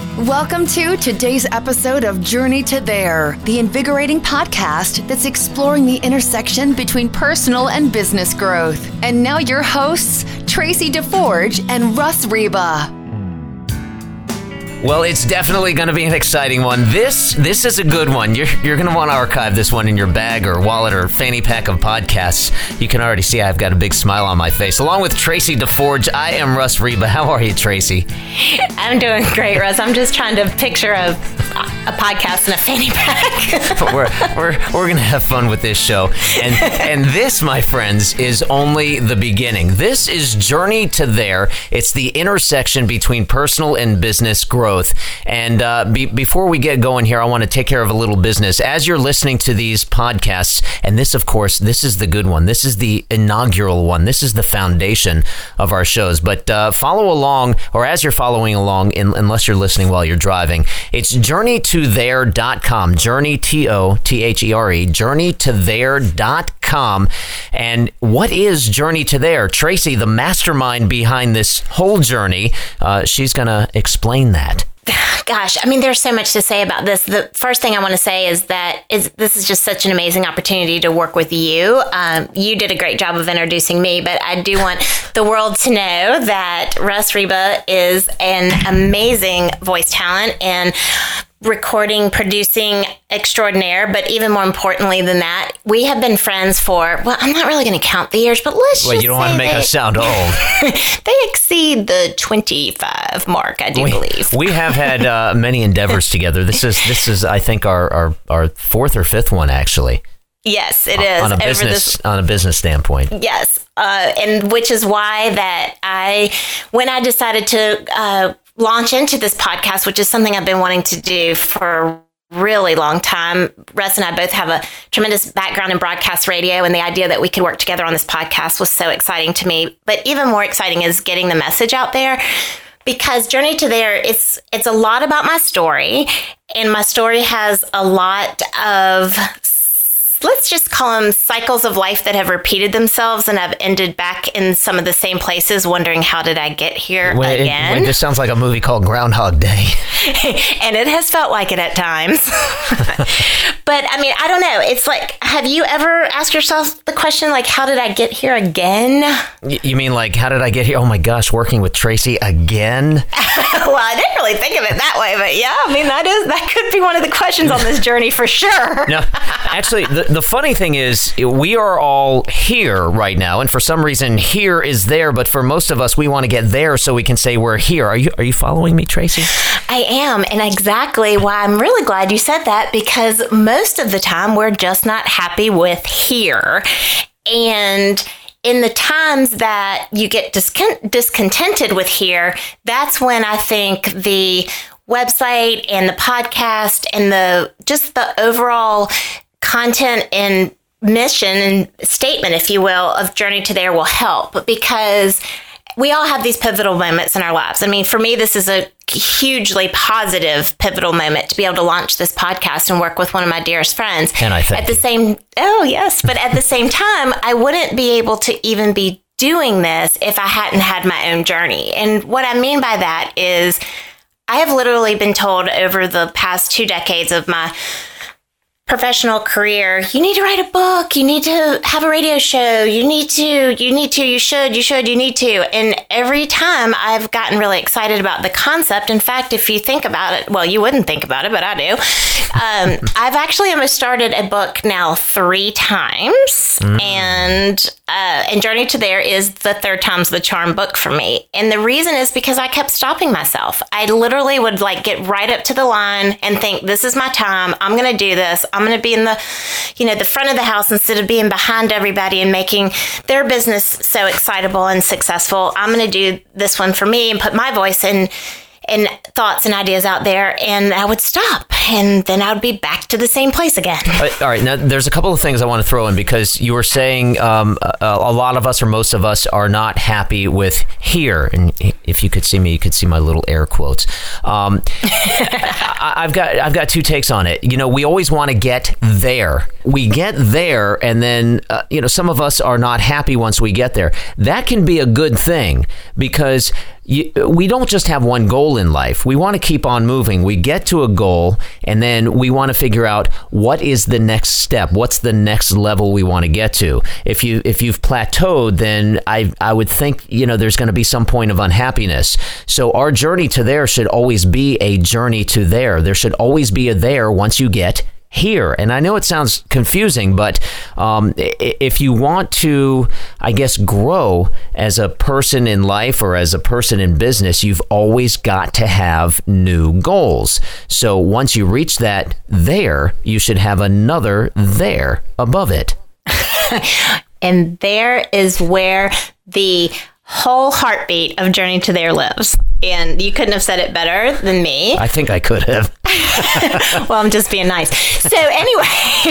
Welcome to today's episode of Journey to There, the invigorating podcast that's exploring the intersection between personal and business growth. And now your hosts, Tracy DeForge and Russ Reba. Well, it's definitely going to be an exciting one. This is a good one. You're going to want to archive this one in your bag or wallet or fanny pack of podcasts. You can already see I've got a big smile on my face. Along with Tracy DeForge, I am Russ Reba. How are you, Tracy? I'm doing great, Russ. I'm just trying to picture a podcast in a fanny pack. But we're going to have fun with this show. And this, my friends, is only the beginning. This is Journey to There. It's the intersection between personal and business growth. And before we get going here, I want to take care of a little business. As you're listening to these podcasts, and this, of course, this is the good one. This is the inaugural one. This is the foundation of our shows. But follow along, or as you're following along, unless you're listening while you're driving, it's journeytothere.com. Journey, T-O-T-H-E-R-E, journeytothere.com. And what is Journey to There? Tracy, the mastermind behind this whole journey, she's going to explain that. Gosh, I mean, there's so much to say about this. The first thing I want to say is that this is just such an amazing opportunity to work with you. You did a great job of introducing me, but I do want the world to know that Russ Reba is an amazing voice talent and recording, producing extraordinaire, but even more importantly than that, we have been friends for, well, I'm not really going to count the years, but let's just you don't want to make us sound old. They exceed the 25 mark, I believe. We have had many endeavors together. This is I think our fourth or fifth one, actually. Yes, it is. On a business standpoint. Yes, and which is why that when I decided to launch into this podcast, which is something I've been wanting to do for a really long time. Russ and I both have a tremendous background in broadcast radio, and the idea that we could work together on this podcast was so exciting to me. But even more exciting is getting the message out there, because Journey to There, it's a lot about my story, and my story has a lot of, let's just call them cycles of life that have repeated themselves, and I've ended back in some of the same places wondering, how did I get here again? This sounds like a movie called Groundhog Day. And it has felt like it at times. But I mean, I don't know. It's like, have you ever asked yourself the question, like, how did I get here again? You mean like, how did I get here? Oh my gosh, working with Tracy again? Well, I didn't really think of it that way, but yeah, I mean, that could be one of the questions on this journey for sure. No, actually, the funny thing is, we are all here right now, and for some reason, here is there, but for most of us, we want to get there so we can say we're here. Are you following me, Tracy? I am, and exactly why I'm really glad you said that, because most of the time, we're just not happy with here. And in the times that you get discontented with here, that's when I think the website and the podcast and the overall content and mission and statement, if you will, of Journey to There will help, because we all have these pivotal moments in our lives. I mean, for me, this is a hugely positive pivotal moment to be able to launch this podcast and work with one of my dearest friends. And I think but at the same time, I wouldn't be able to even be doing this if I hadn't had my own journey. And what I mean by that is, I have literally been told over the past 2 decades of my professional career, you need to write a book, you need to have a radio show, you need to. And every time I've gotten really excited about the concept. In fact, if you think about it, well, you wouldn't think about it, but I do. I've actually almost started a book now 3 times. And Journey to There is the 3rd time's the charm book for me. And the reason is because I kept stopping myself. I literally would get right up to the line and think, this is my time. I'm going to do this. I'm going to be in the front of the house instead of being behind everybody and making their business so excitable and successful. I'm going to do this one for me and put my voice and thoughts and ideas out there. And I would stop. and then I would be back to the same place again. All right. Now, there's a couple of things I want to throw in because you were saying a lot of us or most of us are not happy with here. And if you could see me, you could see my little air quotes. I've got two takes on it. We always want to get there. We get there, and then some of us are not happy once we get there. That can be a good thing because we don't just have one goal in life. We want to keep on moving. We get to a goal, and then we want to figure out what is the next step. What's the next level we want to get to? If you've plateaued, then I would think there's going to be some point of unhappiness. So our journey to there should always be a journey to there. There should always be a there once you get here. And I know it sounds confusing, but if you want to, I guess, grow as a person in life or as a person in business, you've always got to have new goals. So once you reach that there, you should have another there above it. And there is where the whole heartbeat of Journey to There lives. And you couldn't have said it better than me. I think I could have. Well, I'm just being nice. So anyway,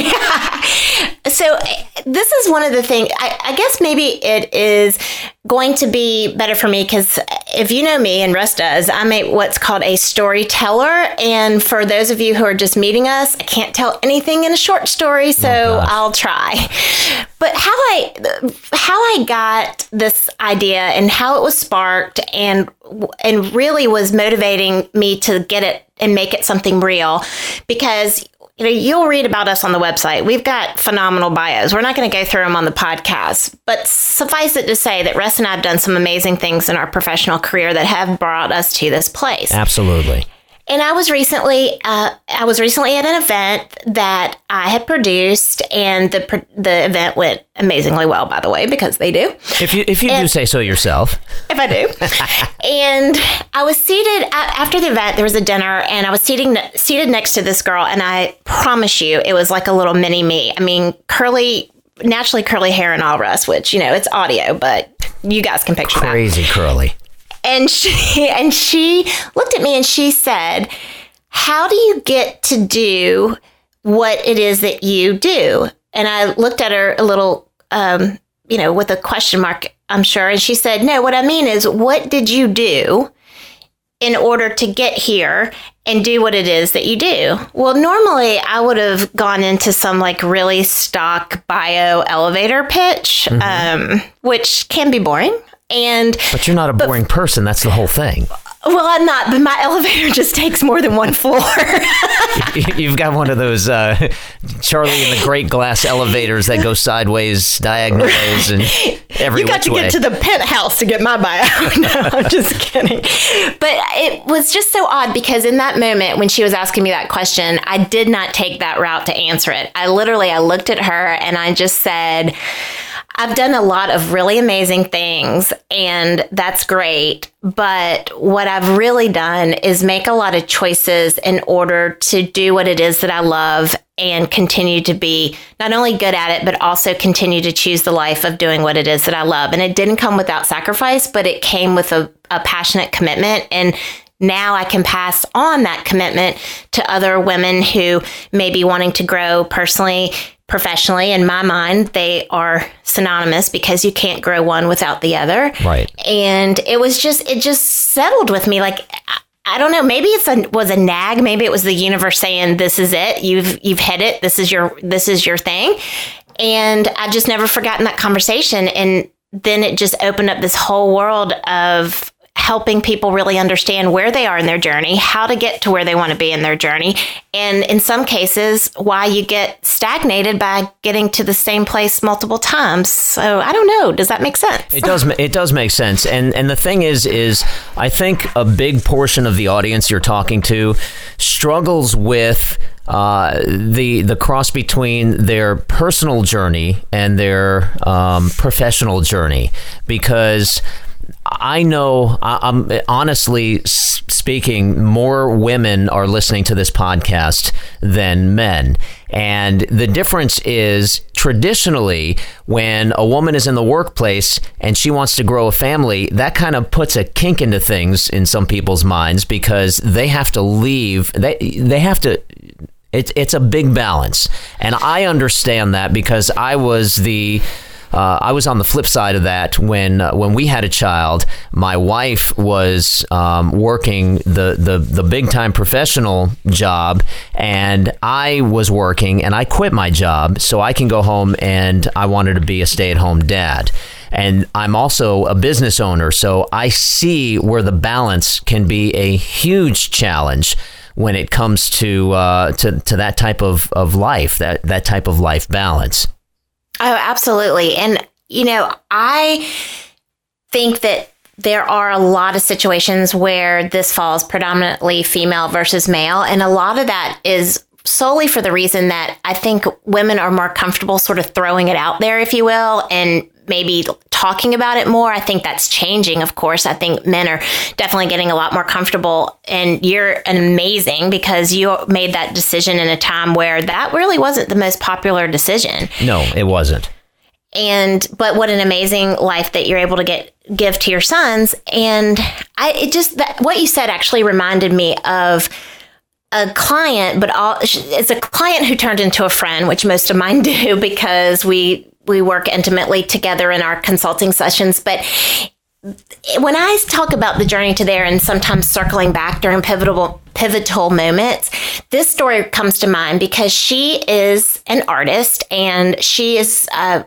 so this is one of the things, I guess maybe it is going to be better for me because if you know me, and Russ does, I'm what's called a storyteller. And for those of you who are just meeting us, I can't tell anything in a short story, so I'll try. But how I got this idea and how it was sparked and really was motivating me to get it and make it something real, because you'll read about us on the website. We've got phenomenal bios. We're not going to go through them on the podcast, but suffice it to say that Russ and I have done some amazing things in our professional career that have brought us to this place. Absolutely. And I was recently at an event that I had produced, and the event went amazingly well, by the way, because they do. If you do say so yourself. If I do. And I was seated after the event. There was a dinner, and I was seated next to this girl, and I promise you, it was like a little mini me. I mean, naturally curly hair and all, Russ, which it's audio, but you guys can picture that. Crazy curly. And she looked at me and she said, "How do you get to do what it is that you do?" And I looked at her a little, with a question mark, I'm sure. And she said, "No, what I mean is, what did you do in order to get here and do what it is that you do?" Well, normally I would have gone into some really stock bio elevator pitch, which can be boring. But you're not a boring person. That's the whole thing. Well, I'm not, but my elevator just takes more than one floor. You've got one of those Charlie and the Great Glass elevators that go sideways, diagonal ways, and every which way. You got to get to the penthouse to get my bio. No, I'm just kidding. But it was just so odd because in that moment when she was asking me that question, I did not take that route to answer it. I looked at her and I just said, "I've done a lot of really amazing things, and that's great. But what I've really done is make a lot of choices in order to do what it is that I love and continue to be not only good at it, but also continue to choose the life of doing what it is that I love." And it didn't come without sacrifice, but it came with a passionate commitment. And now I can pass on that commitment to other women who may be wanting to grow personally, professionally. In my mind, they are synonymous because you can't grow one without the other. Right. And it just settled with me. I don't know, maybe it was a nag. Maybe it was the universe saying, "This is it. You've hit it. This is your thing." And I just never forgotten that conversation. And then it just opened up this whole world of helping people really understand where they are in their journey, how to get to where they want to be in their journey, and in some cases, why you get stagnated by getting to the same place multiple times. So I don't know. Does that make sense? It does. It does make sense. And the thing is I think a big portion of the audience you're talking to struggles with the cross between their personal journey and their professional journey, because I know, I'm honestly speaking, more women are listening to this podcast than men. And the difference is, traditionally, when a woman is in the workplace and she wants to grow a family, that kind of puts a kink into things in some people's minds, because they have to leave. They have to It's a big balance. And I understand that because I was on the flip side of that when we had a child. My wife was working the big time professional job, and I was working, and I quit my job so I can go home, and I wanted to be a stay-at-home dad. And I'm also a business owner, so I see where the balance can be a huge challenge when it comes to that type of life, that type of life balance. Oh, absolutely. And, I think that there are a lot of situations where this falls predominantly female versus male. And a lot of that is solely for the reason that I think women are more comfortable sort of throwing it out there, if you will, and maybe talking about it more. I think that's changing, of course. I think men are definitely getting a lot more comfortable, and you're amazing because you made that decision in a time where that really wasn't the most popular decision. No, it wasn't. But what an amazing life that you're able to give to your sons. And what you said actually reminded me of a client, but it's a client who turned into a friend, which most of mine do because we work intimately together in our consulting sessions. But when I talk about the journey to there and sometimes circling back during pivotal moments, this story comes to mind because she is an artist, and she is,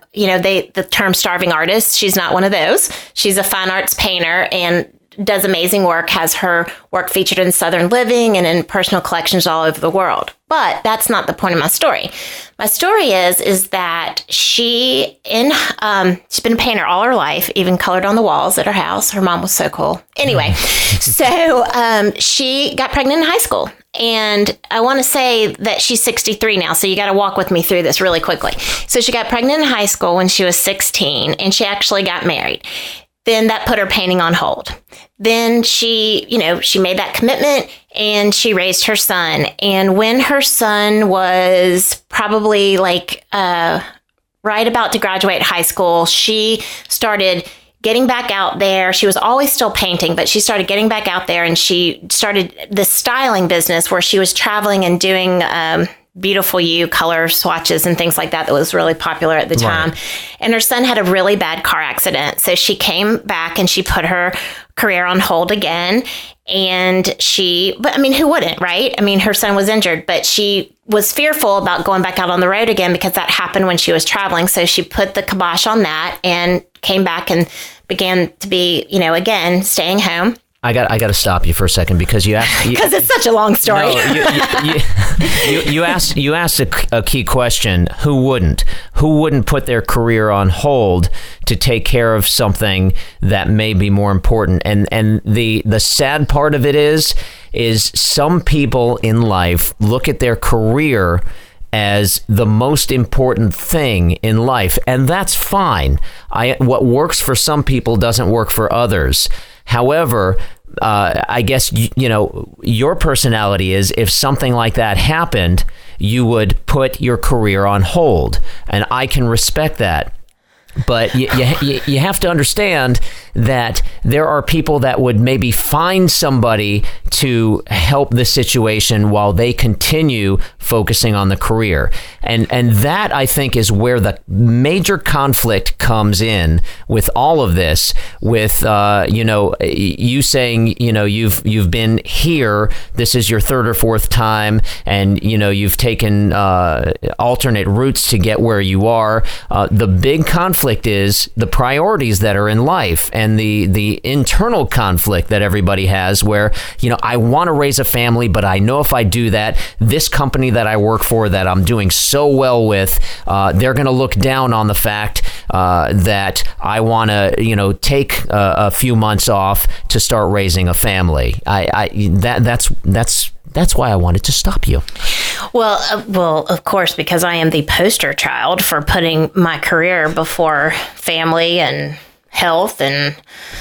the term starving artist. She's not one of those. She's a fine arts painter and does amazing work, has her work featured in Southern Living and in personal collections all over the world. But that's not the point of my story. My story is that she's been a painter all her life, even colored on the walls at her house. Her mom was so cool. Anyway, so she got pregnant in high school. And I want to say that she's 63 now, so you got to walk with me through this really quickly. So she got pregnant in high school when she was 16, and she actually got married. Then that put her painting on hold. Then she made that commitment and she raised her son. And when her son was probably right about to graduate high school, she started getting back out there. She was always still painting, but she started getting back out there, and she started this styling business where she was traveling and doing Beautiful You color swatches and things like that was really popular at the time. Right. And her son had a really bad car accident. So she came back and she put her career on hold again. And who wouldn't, right? Her son was injured, but she was fearful about going back out on the road again because that happened when she was traveling. So she put the kibosh on that and came back and began to be, again, staying home. I got to stop you for a second because you asked because it's such a long story. No, you asked a key question. Who wouldn't put their career on hold to take care of something that may be more important? And the sad part of it is some people in life look at their career as the most important thing in life, and that's fine. What works for some people doesn't work for others. However, I guess, your personality is if something like that happened, you would put your career on hold. And I can respect that. But you have to understand that there are people that would maybe find somebody to help the situation while they continue focusing on the career. And that, I think, is where the major conflict comes in with all of this, with, you saying, you've been here, this is your third or fourth time, and, you've taken alternate routes to get where you are. The big conflict is the priorities that are in life and the internal conflict that everybody has where, I want to raise a family, but I know if I do that, this company that I work for that I'm doing so well with, they're going to look down on the fact that I want to, take a few months off to start raising a family. That's why I wanted to stop you. Well, of course, because I am the poster child for putting my career before family and health and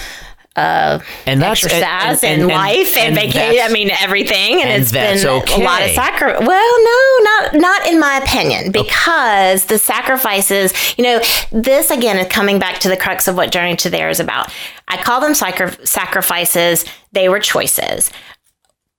exercise and life and vacation. Everything. And it's been a lot of sacrifice. Well, no, not in my opinion, because the sacrifices, this again is coming back to the crux of what Journey to There is about. I call them sacrifices. They were choices.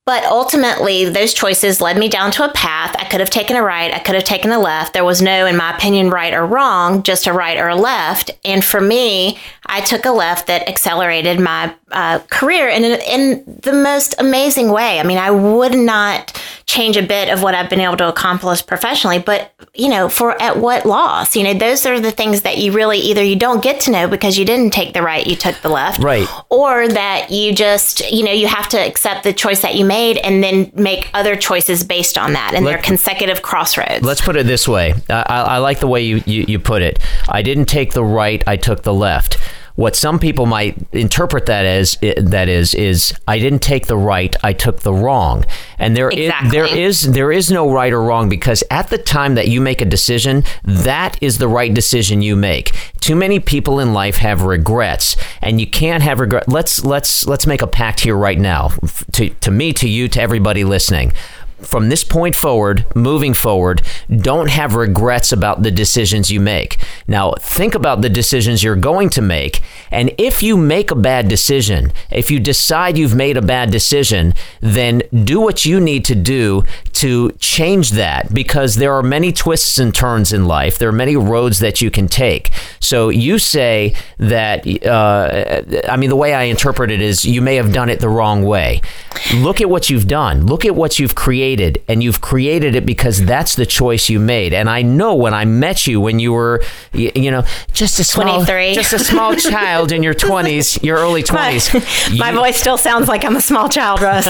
But ultimately, those choices led me down to a path. I could have taken a right. I could have taken a left. There was no, in my opinion, right or wrong, just a right or a left. And for me, I took a left that accelerated my career in the most amazing way. I mean, I would not change a bit of what I've been able to accomplish professionally, but, for at what loss? Those are the things that you really either you don't get to know because you didn't take the right, you took the left. Right. Or that you just, you have to accept the choice that you made and then make other choices based on that. And they're consecutive crossroads. Let's put it this way. I like the way you put it. I didn't take the right, I took the left. What some people might interpret that as is I didn't take the right, I took the wrong. And there is no right or wrong, because at the time that you make a decision, that is the right decision you make. Too many people in life have regrets, and you can't have regret. Let's make a pact here right now. To me, to you, to everybody listening. From this point forward, moving forward, don't have regrets about the decisions you make. Now, think about the decisions you're going to make. And if you make a bad decision, if you decide you've made a bad decision, then do what you need to do to change that, because there are many twists and turns in life. There are many roads that you can take. So you say that, the way I interpret it is you may have done it the wrong way. Look at what you've done. Look at what you've created. And you've created it because that's the choice you made. And I know when I met you when you were, just a small 23. Just a small child in your 20s, your early 20s. My voice still sounds like I'm a small child, Russ.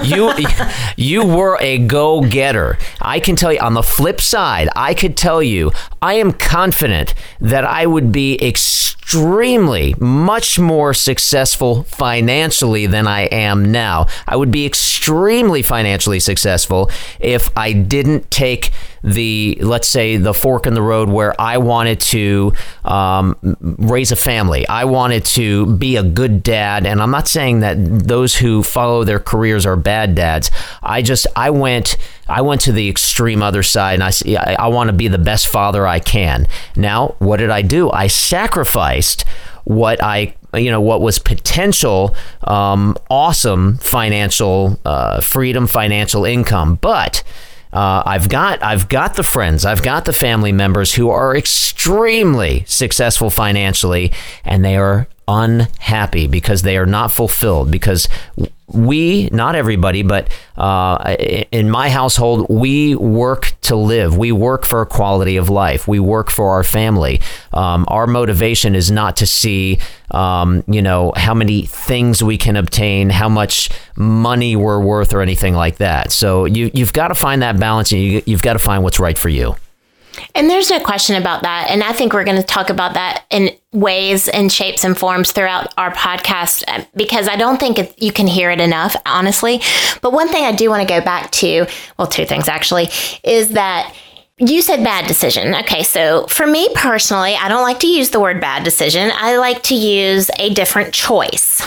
you were a go-getter. I can tell you, on the flip side, I could tell you, I am confident that I would be extremely much more successful financially than I am now. I would be extremely financially successful if I didn't take let's say, the fork in the road where I wanted to raise a family. I wanted to be a good dad. And I'm not saying that those who follow their careers are bad dads. I went to the extreme other side, and I want to be the best father I can. Now, what did I do? I sacrificed what was potential, awesome financial freedom, financial income. But I've got the friends, I've got the family members who are extremely successful financially, and they are unhappy because they are not fulfilled. Because we, not everybody, but in my household, we work to live. We work for a quality of life. We work for our family. Our motivation is not to see, how many things we can obtain, how much money we're worth, or anything like that. So you've got to find that balance, and you've got to find what's right for you. And there's no question about that. And I think we're going to talk about that in ways and shapes and forms throughout our podcast, because I don't think you can hear it enough, honestly. But one thing I do want to go back to, well, two things actually, is that you said bad decision. Okay, so for me personally, I don't like to use the word bad decision. I like to use a different choice.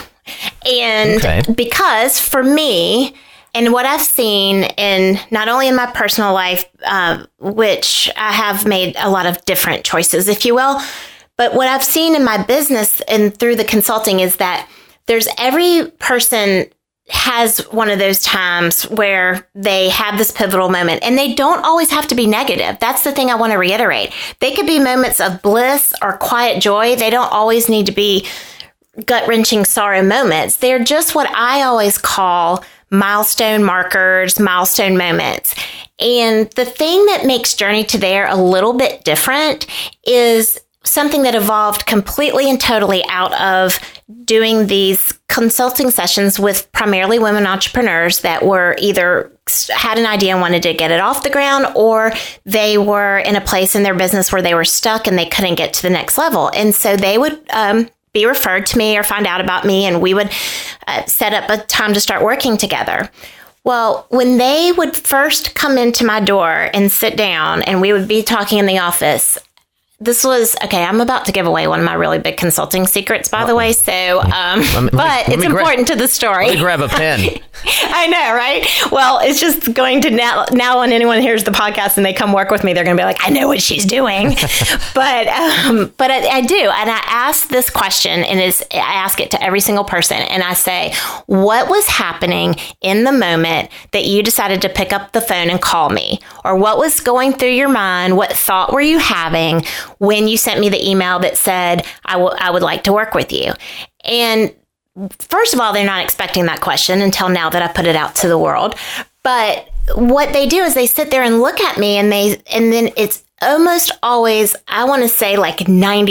And because for me, and what I've seen in not only in my personal life, which I have made a lot of different choices, if you will, but what I've seen in my business and through the consulting is that every person has one of those times where they have this pivotal moment, and they don't always have to be negative. That's the thing I want to reiterate. They could be moments of bliss or quiet joy. They don't always need to be gut-wrenching sorrow moments. They're just what I always call milestone markers, milestone moments. And the thing that makes Journey to There a little bit different is something that evolved completely and totally out of doing these consulting sessions with primarily women entrepreneurs that were either had an idea and wanted to get it off the ground, or they were in a place in their business where they were stuck and they couldn't get to the next level. And so they would be referred to me or find out about me, and we would set up a time to start working together. Well, when they would first come into my door and sit down and we would be talking in the office, this was, okay, I'm about to give away one of my really big consulting secrets, by the way. So, but it's important to the story. Let me grab a pen. I know, right? Well, it's just going to now when anyone hears the podcast and they come work with me, they're going to be like, I know what she's doing. but I do. And I ask this question, and I ask it to every single person. And I say, what was happening in the moment that you decided to pick up the phone and call me? Or what was going through your mind? What thought were you having when you sent me the email that said, I would like to work with you? And first of all, they're not expecting that question until now that I put it out to the world. But what they do is they sit there and look at me, and then it's almost always, I want to say like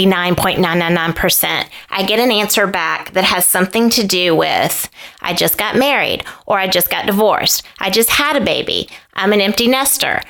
99.999%, I get an answer back that has something to do with, I just got married, or I just got divorced. I just had a baby. I'm an empty nester.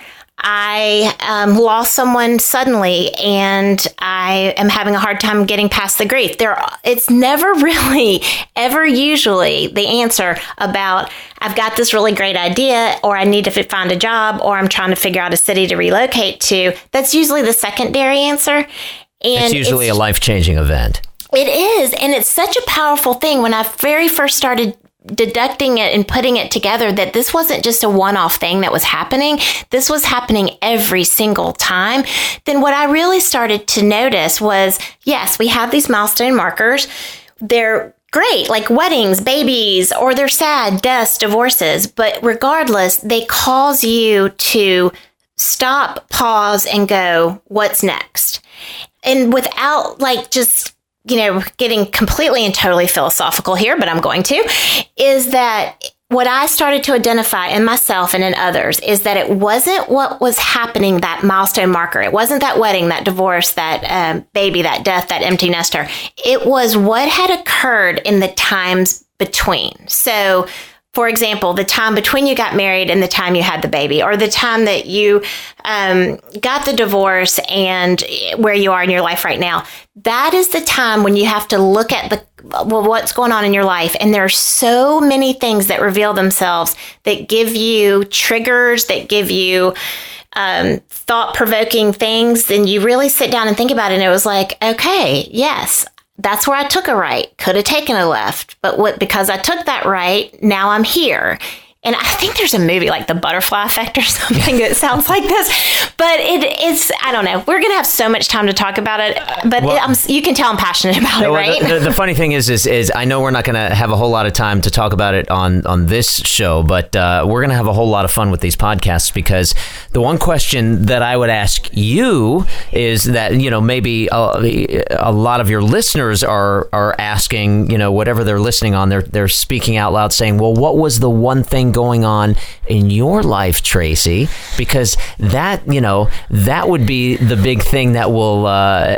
I lost someone suddenly, and I am having a hard time getting past the grief. It's never really, ever usually the answer about, I've got this really great idea, or I need to find a job, or I'm trying to figure out a city to relocate to. That's usually the secondary answer. And it's usually a life-changing event. It is. And it's such a powerful thing. When I very first started deducting it and putting it together, that this wasn't just a one-off thing that was happening. This was happening every single time. Then what I really started to notice was, yes, we have these milestone markers. They're great, like weddings, babies, or they're sad, deaths, divorces. But regardless, they cause you to stop, pause, and go, what's next? And without just getting completely and totally philosophical here, but I'm going to, is that what I started to identify in myself and in others is that it wasn't what was happening, that milestone marker. It wasn't that wedding, that divorce, that baby, that death, that empty nester. It was what had occurred in the times between. So, for example, the time between you got married and the time you had the baby, or the time that you got the divorce and where you are in your life right now. That is the time when you have to look at what's going on in your life. And there are so many things that reveal themselves that give you triggers, that give you thought-provoking things. And you really sit down and think about it. And it was like, okay, yes, that's where I took a right. Could have taken a left. But because I took that right, now I'm here. And I think there's a movie like The Butterfly Effect or something that sounds like this. But it's, I don't know. We're going to have so much time to talk about it. But you can tell I'm passionate about it, right? The funny thing is I know we're not going to have a whole lot of time to talk about it on this show, but we're going to have a whole lot of fun with these podcasts, because the one question that I would ask you is that, maybe a lot of your listeners are asking, whatever they're listening on, they're speaking out loud saying, well, what was the one thing going on in your life, Tracy? Because that would be the big thing that will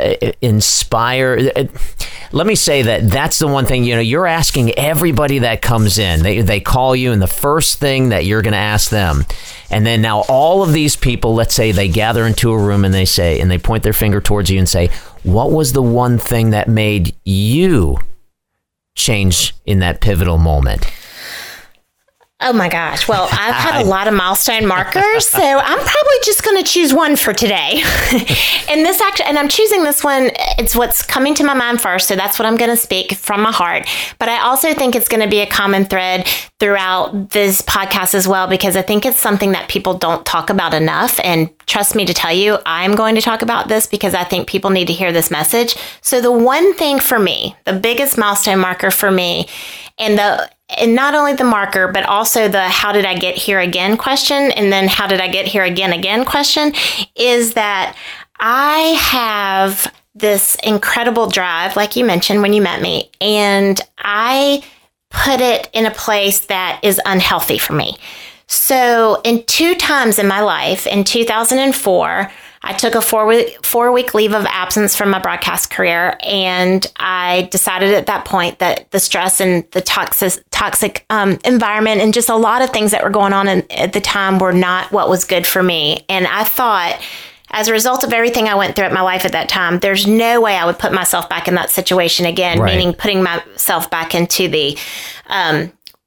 inspire. Let me say that's the one thing, you're asking everybody that comes in. They call you, and the first thing that you're going to ask them. And then now all of these people, let's say they gather into a room and they point their finger towards you and say, what was the one thing that made you change in that pivotal moment? Oh my gosh. Well, I've had a lot of milestone markers, so I'm probably just going to choose one for today. And I'm choosing this one. It's what's coming to my mind first, so that's what I'm going to speak from my heart. But I also think it's going to be a common thread throughout this podcast as well, because I think it's something that people don't talk about enough. And trust me to tell you, I'm going to talk about this because I think people need to hear this message. So the one thing for me, the biggest milestone marker for me, and not only the marker, but also the how did I get here again question, and then how did I get here again question, is that I have this incredible drive, like you mentioned when you met me, and I put it in a place that is unhealthy for me. So in 2 times in my life, in 2004, I took a 4-week leave of absence from my broadcast career, and I decided at that point that the stress and the toxic environment and just a lot of things that were going on at the time were not what was good for me. And I thought, as a result of everything I went through at my life at that time, there's no way I would put myself back in that situation again, right. Meaning putting myself back into the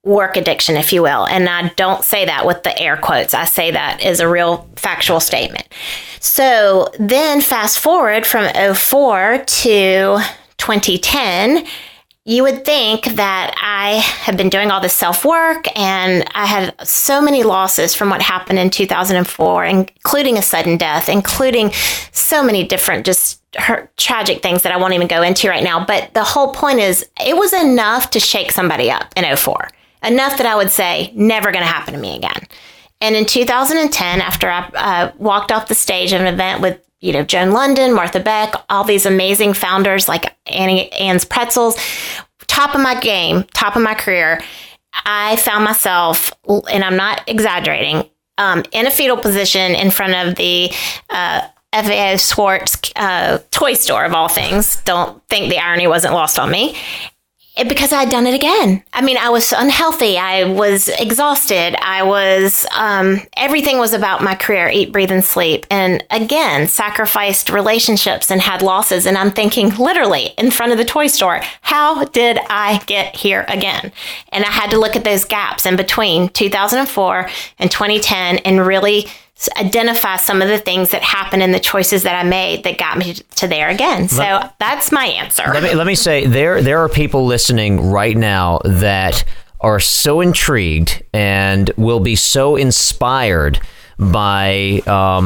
work addiction, if you will. And I don't say that with the air quotes. I say that as a real factual statement. So then fast forward from 2004 to 2010, you would think that I had been doing all this self-work, and I had so many losses from what happened in 2004, including a sudden death, including so many different just tragic things that I won't even go into right now. But the whole point is, it was enough to shake somebody up in 2004. Enough that I would say, never going to happen to me again. And in 2010, after I walked off the stage of an event with Joan London, Martha Beck, all these amazing founders like Ann's Pretzels, top of my game, top of my career, I found myself, and I'm not exaggerating, in a fetal position in front of the FAO Schwarz toy store, of all things. Don't think the irony wasn't lost on me. Because I had done it again. I mean, I was unhealthy. I was exhausted. I was, everything was about my career, eat, breathe, and sleep. And again, sacrificed relationships and had losses. And I'm thinking literally in front of the toy store, how did I get here again? And I had to look at those gaps in between 2004 and 2010 and really identify some of the things that happened in the choices that I made that got me to there again. So that's my answer. Let me say, there are people listening right now that are so intrigued and will be so inspired by,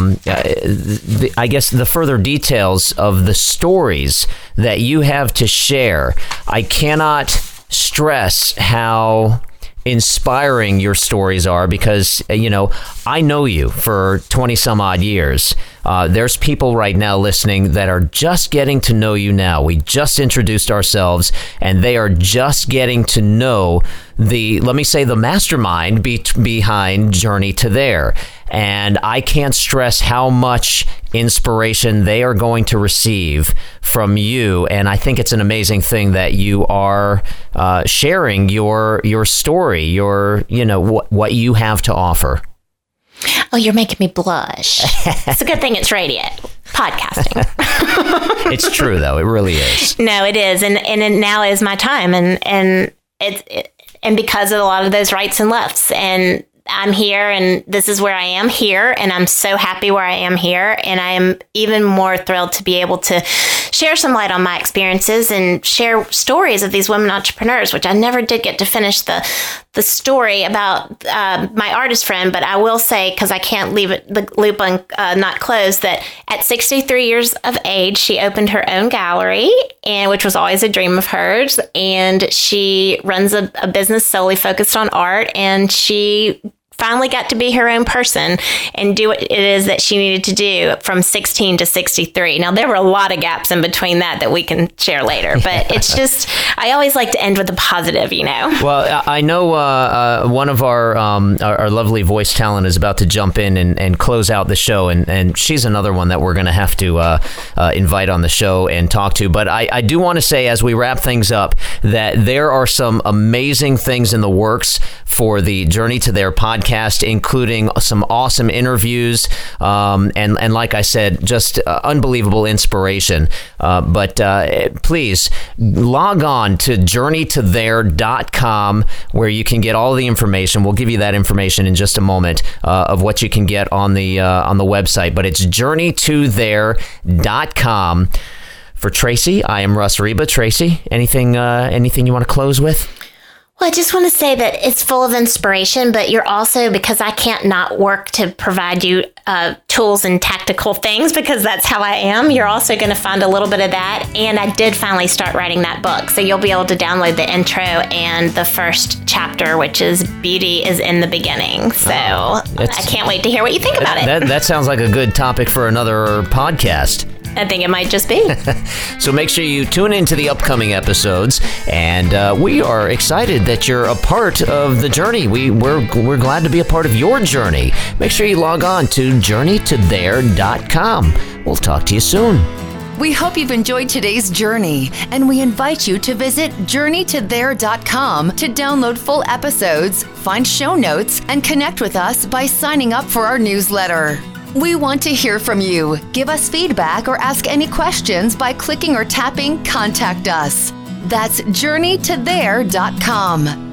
I guess, the further details of the stories that you have to share. I cannot stress how inspiring your stories are, because I know you for 20 some odd years. There's people right now listening that are just getting to know you now. We just introduced ourselves, and they are just getting to know the mastermind behind Journey to There. And I can't stress how much inspiration they are going to receive from you. And I think it's an amazing thing that you are sharing your story, what you have to offer. Oh, you're making me blush. It's a good thing it's radio, podcasting. It's true, though. It really is. No, it is. And it now is my time. And because of a lot of those rights and lefts. And I'm here, and this is where I am here, and I'm so happy where I am here, and I am even more thrilled to be able to share some light on my experiences and share stories of these women entrepreneurs, which I never did get to finish the story about my artist friend, but I will say, because I can't leave the loop not closed, that at 63 years of age, she opened her own gallery, and which was always a dream of hers, and she runs a business solely focused on art, and she finally got to be her own person and do what it is that she needed to do from 16 to 63. Now, there were a lot of gaps in between that we can share later, but it's just, I always like to end with a positive, Well, I know one of our lovely voice talent is about to jump in and close out the show, and she's another one that we're going to have to invite on the show and talk to. But I do want to say, as we wrap things up, that there are some amazing things in the works for the Journey to There podcast, including some awesome interviews, and like I said, just unbelievable inspiration. But please log on to journeytothere.com, where you can get all the information. We'll give you that information in just a moment of what you can get on the website. But it's journeytothere.com. For Tracy, I am Russ Reba. Tracy, anything you want to close with? Well, I just want to say that it's full of inspiration, but you're also, because I can't not work to provide you tools and tactical things, because that's how I am, you're also going to find a little bit of that. And I did finally start writing that book. So you'll be able to download the intro and the first chapter, which is Beauty is in the Beginning. So I can't wait to hear what you think about it. That sounds like a good topic for another podcast. I think it might just be. So make sure you tune into the upcoming episodes, and we are excited that you're a part of the journey. We're glad to be a part of your journey. Make sure you log on to journeytothere.com. We'll talk to you soon. We hope you've enjoyed today's journey, and we invite you to visit journeytothere.com to download full episodes, find show notes, and connect with us by signing up for our newsletter. We want to hear from you. Give us feedback or ask any questions by clicking or tapping Contact Us. That's journeytothere.com.